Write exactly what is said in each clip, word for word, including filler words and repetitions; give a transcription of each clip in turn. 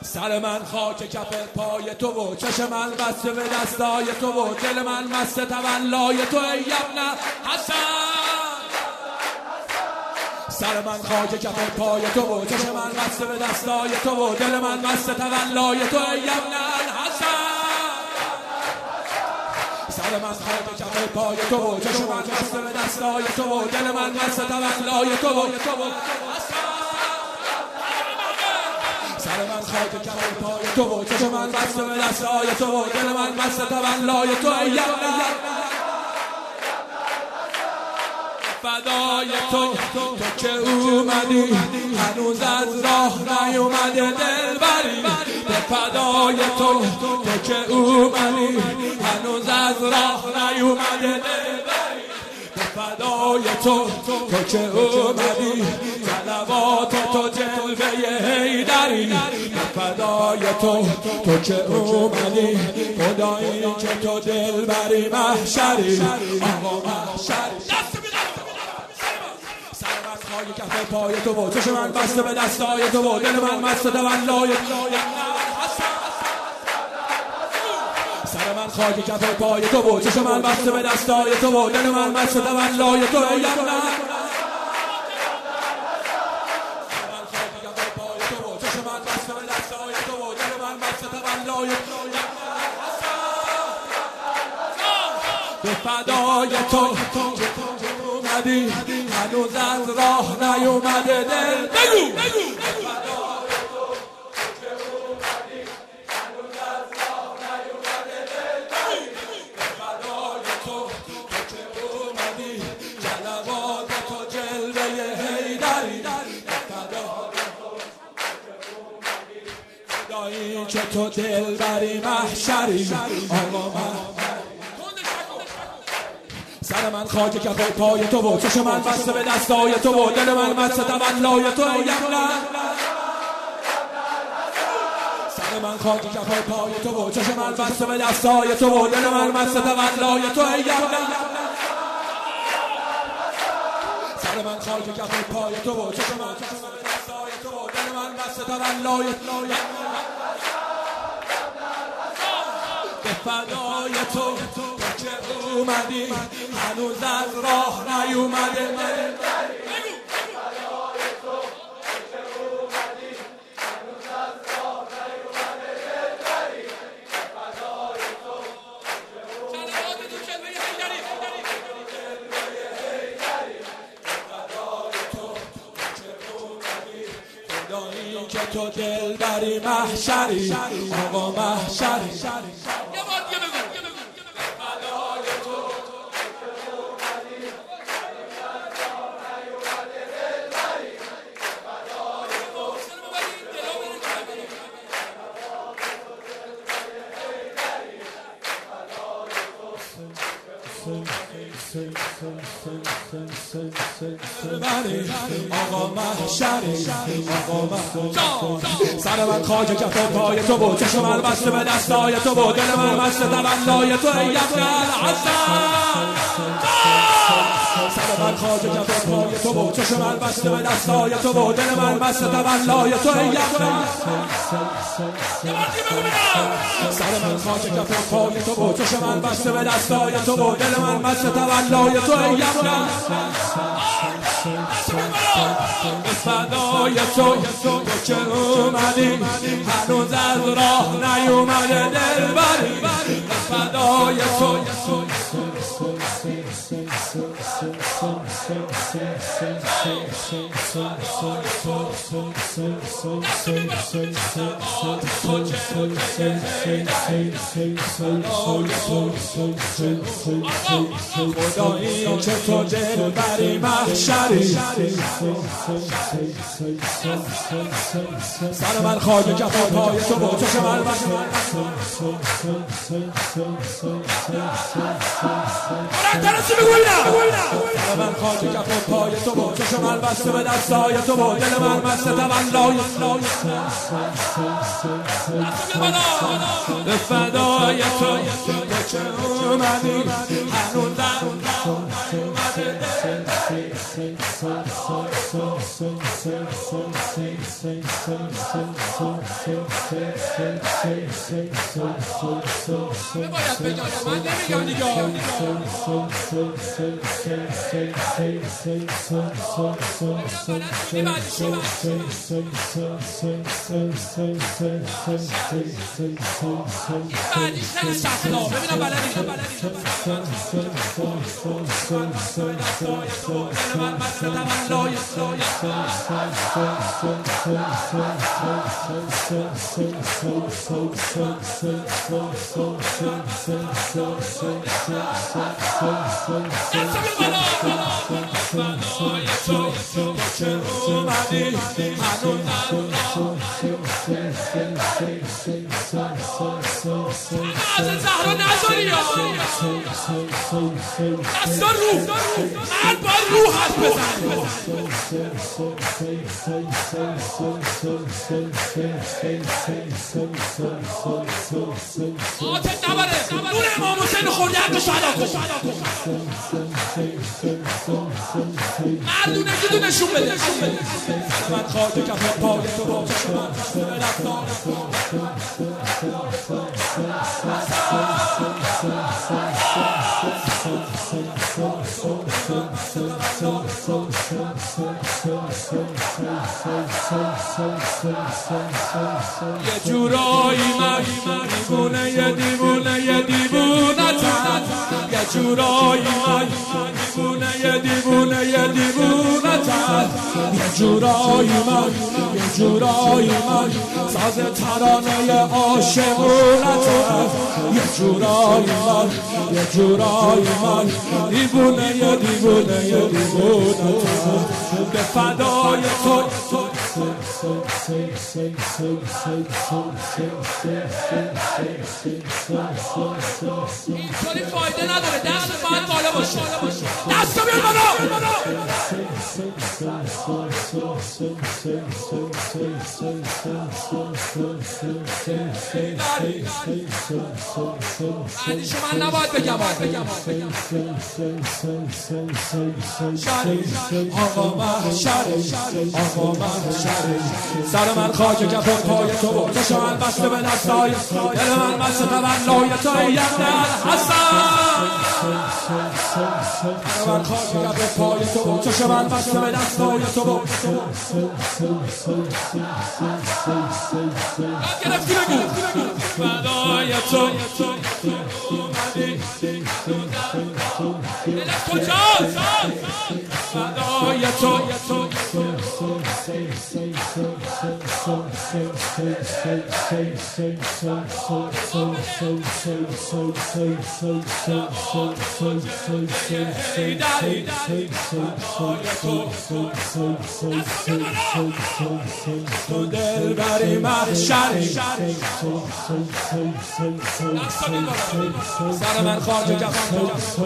سر من خاک کف پای تو و چشم من بسته به دستای تو و دل من مست تولای تو ای ابن حسن. سر من خاک کف پای تو و چشم من بسته به دستای تو و دل من مست تولای تو ای ابن حسن. سر من خاک کف پای تو و چشم من بسته به دستای تو و دل من مست تولای تو و سر من خاک کف پای تو و چشم من بسته به دستای تو و دل من مست تولای تو ای ابن فدای تو تو که اومدی هنوز از راه نیومده دلبری. به فدای تو تو که اومدی هنوز از راه نیومده دلبری. به فدای تو تو که اومدی صلوات تو جلوه حیدری. به فدای تو تو که اومدی خدایی که تو دلبری محشری. آقا محشری خاک کف پای تو و چشم من بسته به دستای تو و دل من مست تولای سر من خاک کف پای تو و چشم من بسته به دستای تو و دل من مست تولای تو ای ابن به فدای تو اومدی هنوز از راه نیومده دل بگو بگو که تو دلبری محشری. آقا من سر من خاک کف پای تو و چشم من بسته به دستای تو و دل من مست تولای تو ای ابن سر من خاک کف پای تو و چشم من بسته به دستای تو و دل من مست تولای تو ای ابن سر من خاک کف پای تو و چشم من بسته به دستای تو و دل من مست تولای تو به فدای تو تو که اومدی هنوز از راه نیومده دلبری. که تو دلبری محشری. آقا محشری آقا محشری. آقا محشری سر من خاک کف پای تو و چشم من بسته به دستای تو و دل من مست تولای تو ای ابن حسن. سر من خاک کف پای تو و چشم من بسته به دستای تو و دل من مست تولای تو ای ابن سر من خاک کف پای تو و چشم من بسته به دستای تو و دل من مست تولای تو ای ابن به فدای تو تو که اومدی هنوز از راه نیومده دلبری. به فدای تو خدایی که تو دلبری محشری. سر من خاک کف پای تو و چشم من سر من خاک کف پای تو و چشم من بسته به دستای تو و دل من مست تولای به فدای تو تو که اومدی هنوز اومده باید بگم من نمیگم دیگه بعدی خیلی سخته ببینم بلدی از زهرا نذاری دستا رو من با رو حرف بزن آتت نبره نور امام حسین خورده حق شهدا کن مردونه که دونشون بده من خاک کف پای تو با چشم رفتار یه جورایی من دیوونه یه دیوونه یه دیوونه تن یه جورایی من دیوونه یه دیوونه یه دیوونه تن یه جورایی من یه جورایی من ساز ترانه عاشقونه تن یه جورایی من یه جورایی من دیوونه یه دیوونه یه دیوونه تن به فدای تو اینطوری فایده نداره دست باید بالا باشه دست بیار بالا بعدیشو من نباید بگم آقا من شرش آقا من شرش سر من خاک کف پای تو بود چشم من بسته به دستای دل من بسته تولای تو یقدر حسن سر من خاک کف پای تو بود چشم من بسته به دستای تو بود گرفتی بگو فدای تو اومدی دلت کجاست فدای تو تو دل بری محشری سر من خاک کفن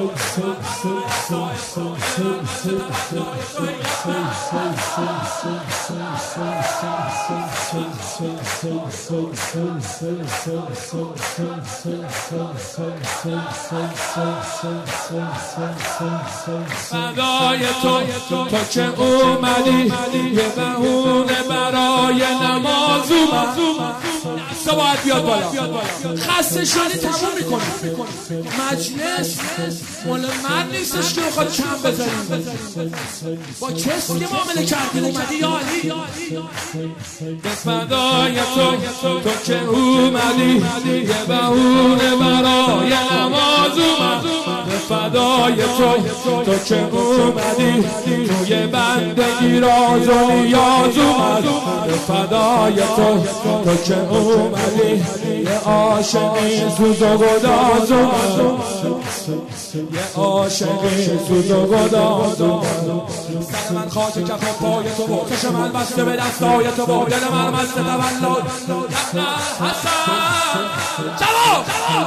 فدای تو تو که اومدی یه بهونه برای نماز اومد دستا باید بیاد بالا خسته شدی تموم میکنی مجلس مال من نیستش که بخواد کم بزنیم با کسی که معامله کردی اومدی یا علی به فدای تو تو که اومدی یه بهونه برای نماز اومد به فدای تو تو که اومدی توی بندگی راز و نیاز اومد به فدای تو تو که اومدی یه عاشقی سوز و گداز اومد یه عاشقی سوز و گداز اومد سر من خاک کف پای تو بود چشم من بسته به دستای تو بود دل من مست تولد حسن جواب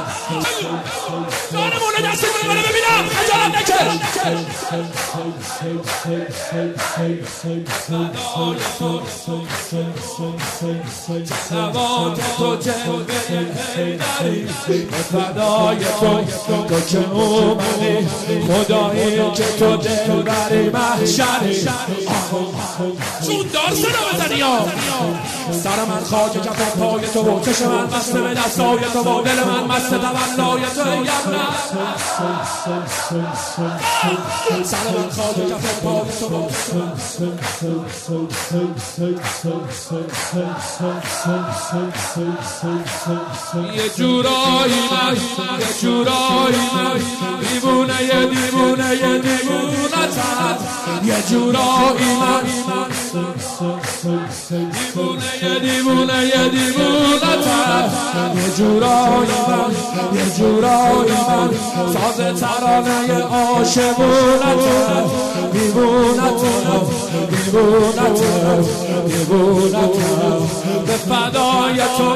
جان مولا دست من ببینم خجالت نکش صلوات تو جلوه حیدری به فدای تو تو که اومدی خدایی که تو دلبری محشری چون دار صدا بزنی ها سر من خاک کف پای تو و چشم من مست به دستای تو و دل من مست تولای تو ای ابله سر من خاک کف پای تو و یه جورایی من یه جورایی من دیوونه یه دیوونه یه دیوونه تن یه جورایی من دیوونه یه دیوونه یه دیوونه تن یه جورایی من یه جورایی من ساز ترانه عاشقونه تن دیوونه تن دیوونه تن دیوونه تن به فدای تو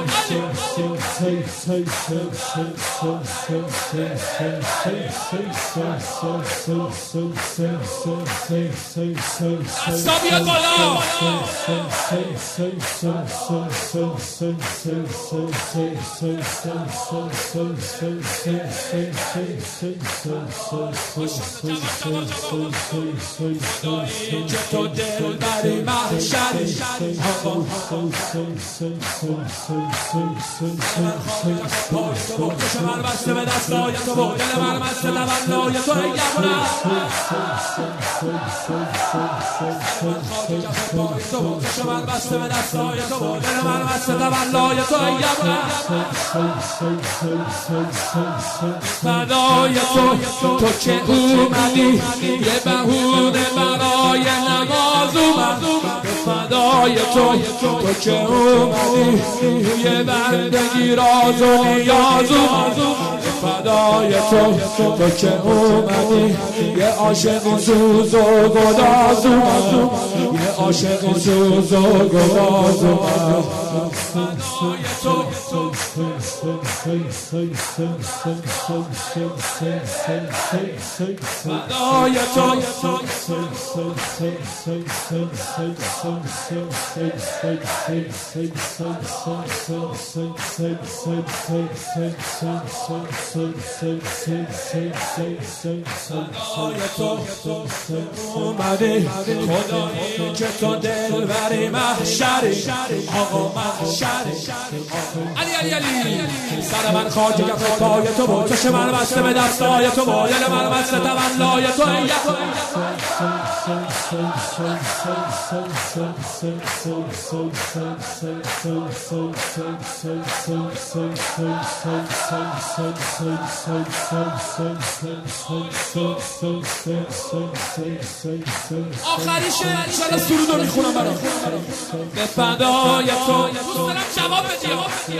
دستا بیاد بالا که تو دل بری محشری چشم من بسته به دستای تو و دل من مست تولای تو ای ابله چشم من بسته به دستای تو و دل من مست تولای تو ای ابله فدای تو تو که اومدی یه بهونه برای نماز اومد فدای تو تو که اومدی یه بندگی راز و نیاز اومد فدای تو تو که اومدی یه عاشق سوز و گداز اومد یه عاشق سوز و گداز اومد فدای تو فدای تو اومدی خدایی که تو دلبری محشری آقا محشری علی علی علی سر من خاک کف پای تو و چشم من بسته به دستای تو و دل من مست تولای تو ای آخری شعر انشالله سرود رو میخونم برام به فدای تو دوست دارم جواب بدی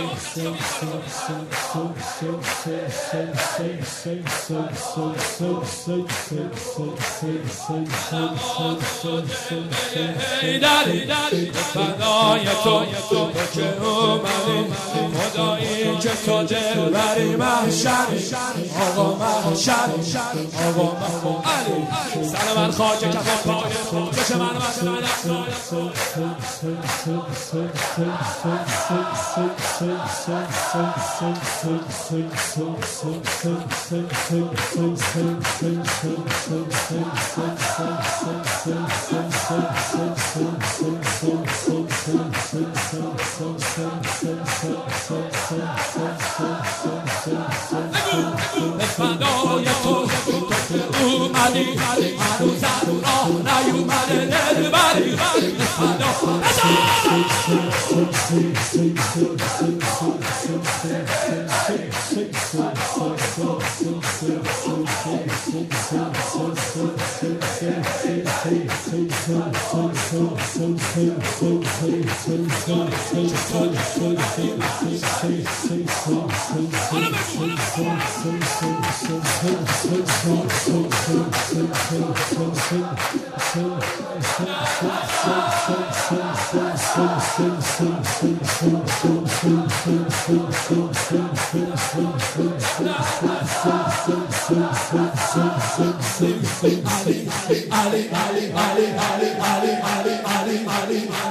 به فدای تو تو که اومدی خدایی که تو دلبری محشری آقا محشری آقا محشری سر من خاک کف پای تو چشم من بسته به دستای به فدای تو اومدی هنوز از راه نیومده دلبری به فدا Ali, Ali, Ali, Ali, Ali, Ali, Ali, Ali, Ali.